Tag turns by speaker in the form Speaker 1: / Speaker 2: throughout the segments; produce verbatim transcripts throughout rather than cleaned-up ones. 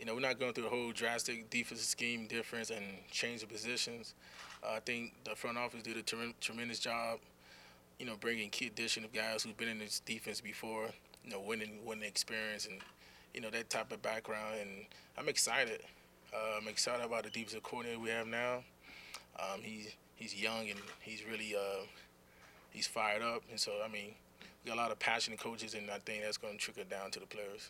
Speaker 1: know, we're not going through a whole drastic defensive scheme difference and change of positions. Uh, I think the front office did a ter- tremendous job, you know, bringing key addition of guys who've been in this defense before, you know, winning, winning experience and, you know, that type of background. And I'm excited. Uh, I'm excited about the defensive coordinator we have now. Um, he's he's young and he's really uh, he's fired up. And so, I mean, we got a lot of passionate coaches, and I think that's going to trickle down to the players.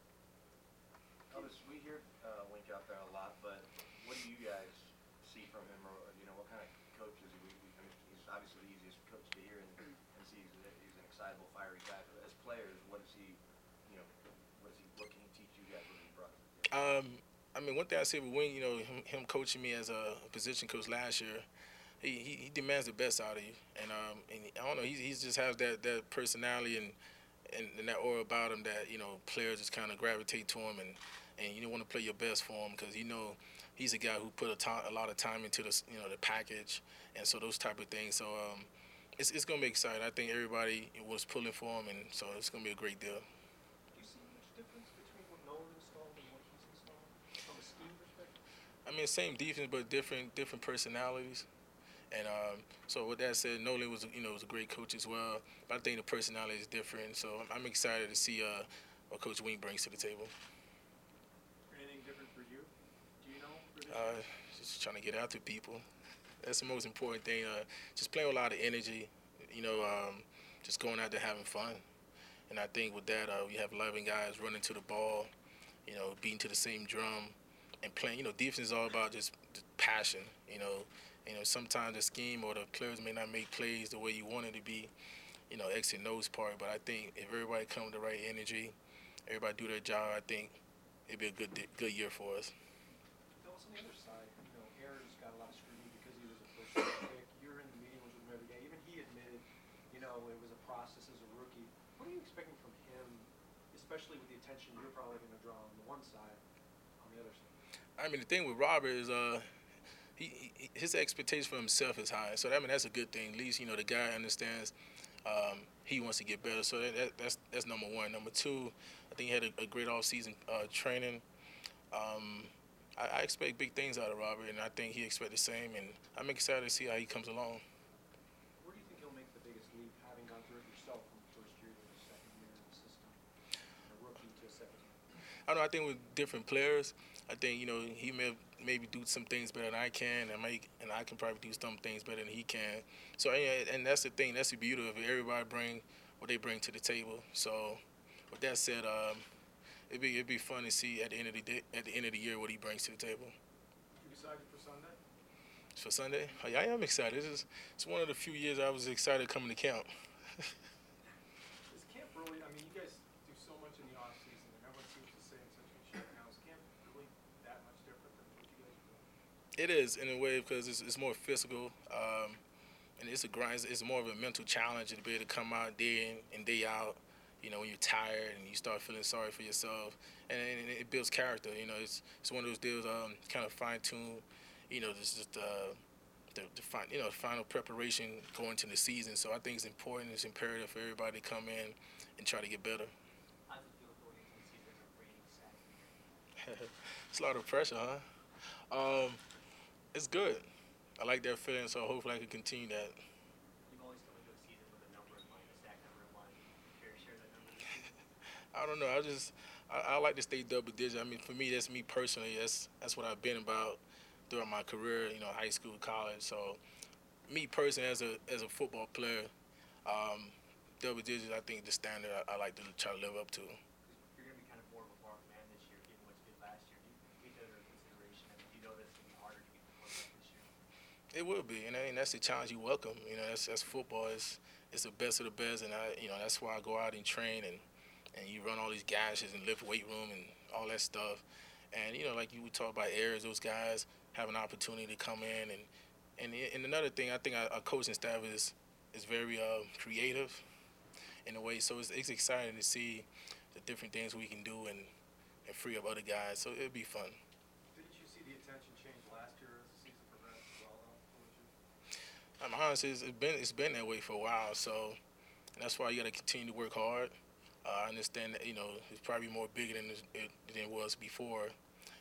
Speaker 2: Elvis, we hear uh, Wink out there a lot, but what do you guys see from him, or you know, what kind of coach is he? We, we, I mean, he's obviously the easiest coach to hear and, and see. He's, a, he's an excitable, fiery guy. But as players, what is he? You know, what is he? What can he teach you guys? What he brought?
Speaker 1: Um, I mean, one thing I say with Wing, you know, him, him coaching me as a position coach last year, he, he, he demands the best out of you, and um, and I don't know, he he just has that, that personality and, and and that aura about him that you know players just kind of gravitate to him, and and you want to play your best for him because you know he's a guy who put a, to- a lot of time into the you know the package, and so those type of things. So um, it's it's gonna be exciting. I think everybody was pulling for him, and so it's gonna be a great deal.
Speaker 3: Do you see much difference between what Nolan installed and what he's installed from a scheme perspective?
Speaker 1: I mean, same defense, but different different personalities. And um, so with that said, Nolan was you know was a great coach as well. But I think the personality is different. So I'm, I'm excited to see uh, what Coach Wing brings to the table.
Speaker 3: Anything different for you? Do you know? For this
Speaker 1: Uh,
Speaker 3: year?
Speaker 1: just trying to get after people. That's the most important thing. Uh, just playing with a lot of energy. You know, um, just going out there having fun. And I think with that, uh, we have eleven guys running to the ball. You know, beating to the same drum and playing. You know, defense is all about just passion. You know, you know sometimes the scheme or the players may not make plays the way you want it to be. You know, X and O's part. But I think if everybody come with the right energy, everybody do their job, I think it'd be a good good year for us.
Speaker 3: That was on the other side. You know, Aaron's got a lot of scrutiny because he was a first round pick. You're in the meetings with him every day. Even he admitted, you know, it was a process as a rookie. What are you expecting from him, especially with the attention you're probably going to draw on the one side, on the other side?
Speaker 1: I mean, the thing with Robert is uh, he, he his expectation for himself is high. So I mean, that's a good thing. At least you know the guy understands um, he wants to get better. So that, that, that's that's number one. Number two, I think he had a, a great off-season uh, training. Um, I, I expect big things out of Robert, and I think he expects the same. And I'm excited to see how he comes along.
Speaker 3: Where do you think he'll make the biggest leap, having gone through it yourself from first year to the second year in the system, from a rookie to a second year?
Speaker 1: I don't know. I think with different players, I think you know he may maybe do some things better than I can, and make and I can probably do some things better than he can. So yeah, and that's the thing. That's the beauty of it. Everybody bring what they bring to the table. So with that said, um, it'd be it'd be fun to see at the end of the day, at the end of the year what he brings to the table.
Speaker 3: You excited for Sunday?
Speaker 1: For Sunday, oh, yeah, I am excited. This is it's one of the few years I was excited coming to camp.
Speaker 3: Is camp really? I mean, you guys do so much in the off season, and everyone seems to say in such good shape now. Is camp really that much different than what you guys are doing?
Speaker 1: It is in a way because it's, it's more physical, um, and it's a grind. It's, it's more of a mental challenge to be able to come out day in and day out. You know, when you're tired and you start feeling sorry for yourself, and, and it builds character. You know, it's it's one of those deals, um, kind of fine tune. You know, this is the the, the fin- you know final preparation going to the season. So I think it's important. It's imperative for everybody to come in and try to get better.
Speaker 4: How does it feel going into the season as a reigning sack?
Speaker 1: It's a lot of pressure, huh? Um, it's good. I like that feeling, so hopefully I can continue that.
Speaker 4: You've always come into a season with a number in mind, a sack number in mind. Care to share that number?
Speaker 1: I don't know. I just I, I like to stay double digit. I mean, for me, that's me personally. That's that's what I've been about throughout my career. You know, high school, college. So, me personally, as a as a football player, um, double digits. I think the standard I, I like to try to live up to.
Speaker 4: You're going to be kind of more of a marked man this year, given what you did last year. Do you take that under consideration? I mean, do you know that it's going to be harder to get the quarterback this year?
Speaker 1: It will be, and, I, and that's the challenge you welcome. You know, that's that's football. It's it's the best of the best, and I you know that's why I go out and train and and you run all these gashes and lift weight room and all that stuff. And you know, like you would talk about Ayers, those guys have an opportunity to come in and and and another thing, I think our, our coaching staff is is very uh, creative in a way. So it's it's exciting to see the different things we can do and and free up other guys. So it'll be fun.
Speaker 3: Didn't you see the attention change last year as the season progressed as well, though? What would you-
Speaker 1: I'm honest, it's it's been it's been that way for a while. So that's why you got to continue to work hard. Uh, I understand that you know it's probably more bigger than it, than it was before,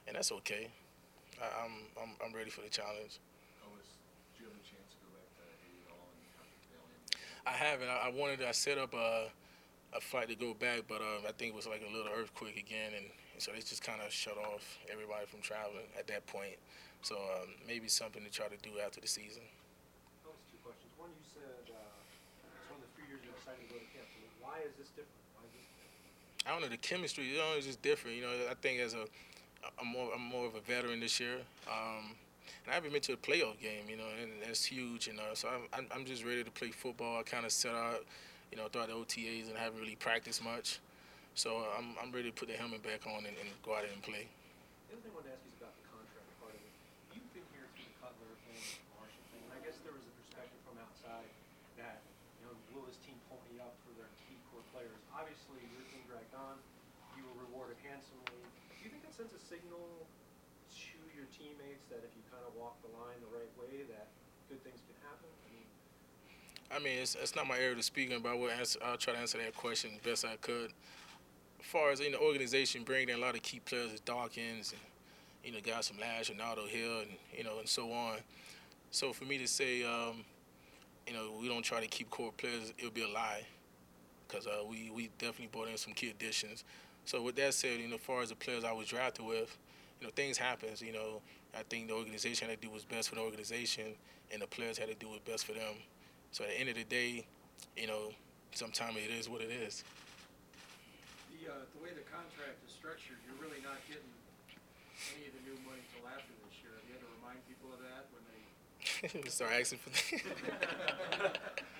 Speaker 1: and that's okay. I, I'm I'm I'm ready for the challenge.
Speaker 5: Otis, did you have a chance to go back to Haiti at all and talk to Bailey?
Speaker 1: I haven't. I, I wanted. I set up a a flight to go back, but um, I think it was like a little earthquake again, and, and so they just kind of shut off everybody from traveling at that point. So um, maybe something to try to do after the season.
Speaker 3: That was two questions. One, you said uh, it's one of the few years you're excited to go to camp. So why is this different? Why is this different?
Speaker 1: I don't know, the chemistry. You know, it's just different. You know, I think as a I'm more I'm more of a veteran this year. Um, and I haven't been to a playoff game, you know, and that's huge. You know, so I'm I'm, I'm just ready to play football. I kind of set out, you know, throughout the O T As and haven't really practiced much. So I'm I'm ready to put the helmet back on and, and go out there and play.
Speaker 3: The other thing I wanted to ask you is about the contract part of it. You've been here through the Cutler and Marshall thing, and I guess there was a perspective from outside that, you know, will this team pony up for their key core players? Obviously, your team dragged on. You were rewarded handsomely. Do you think that sends a signal to your teammates that if you kind of walk the line the right way, that good things can happen? I mean,
Speaker 1: I mean, it's, it's not my area to speak on, but I will answer, I'll try to answer that question the best I could. As far as in the organization, bringing in a lot of key players, like Dawkins, and you know, guys from last, Ronaldo Hill, and you know, and so on. So for me to say, um, you know, we don't try to keep core players, it would be a lie, because uh, we we definitely brought in some key additions. So with that said, you know, as far as the players I was drafted with, you know, things happens. You know, I think the organization had to do what's best for the organization, and the players had to do what's best for them. So at the end of the day, you know, sometimes it is what it is.
Speaker 6: The, uh, the way the contract is structured, you're really not getting any of the new money till after this year. Have you had to remind people of that when they?
Speaker 1: Start asking for that.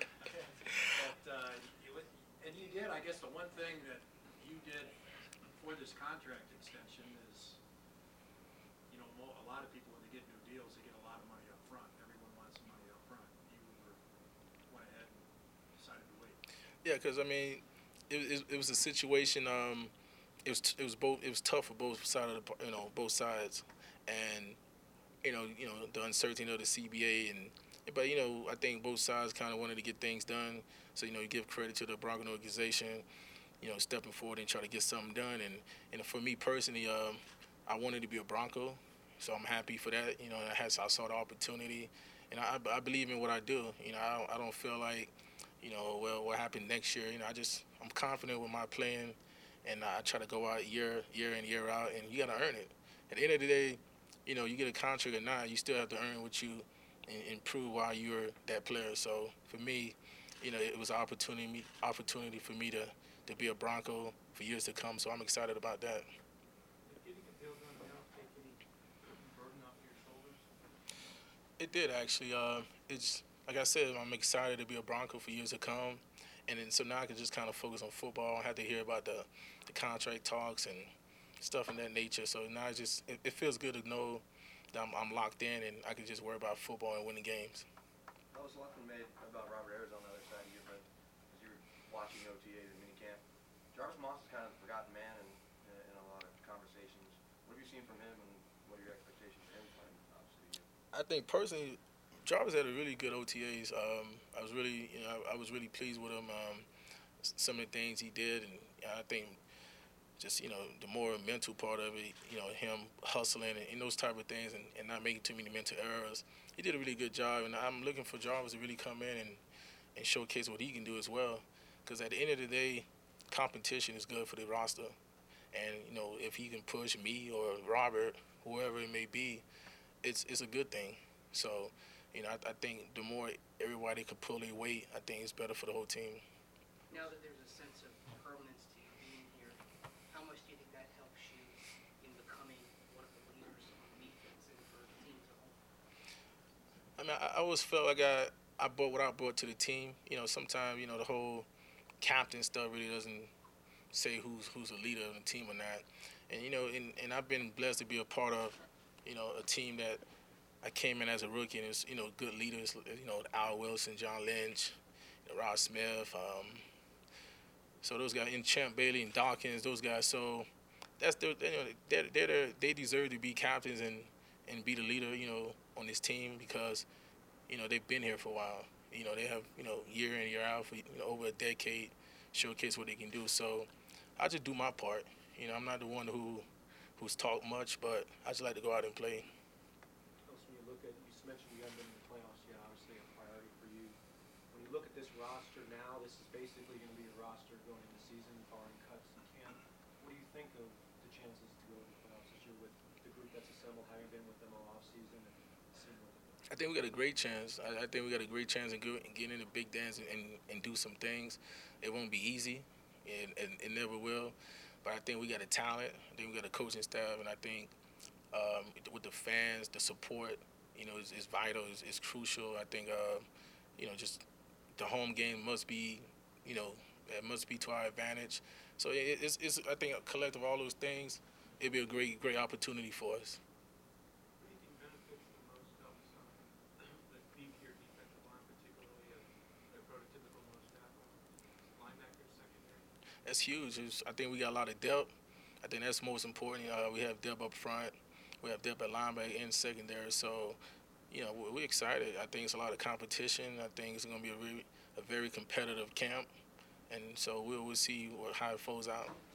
Speaker 6: But, uh, you, would- and you did, I guess the one thing that you did for this contract extension is, you know, mo- a lot of people, when they get new deals, they get a lot of money up front. Everyone wants the money up front. You were, went ahead and decided to wait.
Speaker 1: Yeah, because I mean, it, it, it was a situation. Um, it was it was both it was tough for both sides of the par- you know both sides, and you know you know the uncertainty of the C B A and but you know I think both sides kind of wanted to get things done. So you know you give credit to the Bronco organization, you know stepping forward and try to get something done. And and for me personally, um, I wanted to be a Bronco, so I'm happy for that. You know I had I saw the opportunity, and I, I believe in what I do. You know I don't, I don't feel like. You know, well, what happened next year? You know, I just I'm confident with my playing, and I try to go out year, year in, year out, and you gotta earn it. At the end of the day, you know, you get a contract or not, you still have to earn what you and, and prove why you're that player. So for me, you know, it was an opportunity opportunity for me to to be a Bronco for years to come. So I'm excited about that.
Speaker 4: Did getting a deal done now take any burden off your shoulders?
Speaker 1: It did actually. Uh, it's like I said, I'm excited to be a Bronco for years to come, and then so now I can just kind of focus on football. I don't have to hear about the, the contract talks and stuff in that nature. So now it's just it, it feels good to know that I'm, I'm locked in and I can just worry about football and winning games.
Speaker 2: That was a lot made about Robert Ayers on the other side of you, but as you were watching O T As and minicamp, Jarvis Moss is kind of the forgotten man in, in, in a lot of conversations. What have you seen from him, and what are your expectations for him playing, obviously?
Speaker 1: I think personally, Jarvis had a really good O T As. Um, I was really, you know, I, I was really pleased with him. Um, s- some of the things he did, and I think just you know the more mental part of it, you know, him hustling and, and those type of things, and, and not making too many mental errors. He did a really good job, and I'm looking for Jarvis to really come in and, and showcase what he can do as well. Because at the end of the day, competition is good for the roster, and you know if he can push me or Robert, whoever it may be, it's it's a good thing. So. You know, I, I think the more everybody could pull their weight, I think it's better for the whole team.
Speaker 7: Now that there's a sense of permanence to you being here, how much do you think that helps you in becoming one of the leaders on defense and for the team as a whole?
Speaker 1: I mean, I, I always felt like I, I brought what I brought to the team. You know, sometimes, you know, the whole captain stuff really doesn't say who's who's a leader of the team or not. And, you know, and, and I've been blessed to be a part of, you know, a team that I came in as a rookie, and it's you know good leaders, you know Al Wilson, John Lynch, you know, Rod Smith. Um, so those guys, and Champ Bailey and Dawkins, those guys. So that's their, you know, they're, they're, they're, they deserve to be captains and, and be the leader, you know, on this team because, you know, they've been here for a while. You know, they have you know year in year out for you know over a decade, showcase what they can do. So I just do my part. You know, I'm not the one who who's talked much, but I just like to go out and play.
Speaker 3: Coach, when you look at, you just mentioned you haven't been in the playoffs yet, obviously a priority for you. When you look at this roster now, this is basically going to be your roster going into the season, barring cuts in camp. What do you think of the chances to go to the playoffs this year with the group that's assembled, having been with them all offseason and seeing what they're doing?
Speaker 1: I think we got a great chance. I, I think we got a great chance in, go, in getting into big dance and, and, and do some things. It won't be easy, and, and it never will. But I think we got a talent. I think we got a coaching staff, and I think um, with the fans, the support, you know, is, is vital. Is is crucial. I think, uh, you know, just the home game must be, you know, it must be to our advantage. So it, it's, it's, I think, a collective of all those things, it'd be a great, great opportunity for us.
Speaker 4: What do you think benefits the most outside the deep here defensive line, particularly a, a prototypical nose tackle, linebacker, secondary?
Speaker 1: That's huge. It's, I think we got a lot of depth. I think that's most important. Uh, we have depth up front. We have depth at linebacker and secondary. So, you know, we're, we're excited. I think it's a lot of competition. I think it's going to be a, really, a very competitive camp. And so we'll, we'll see what, how it folds out.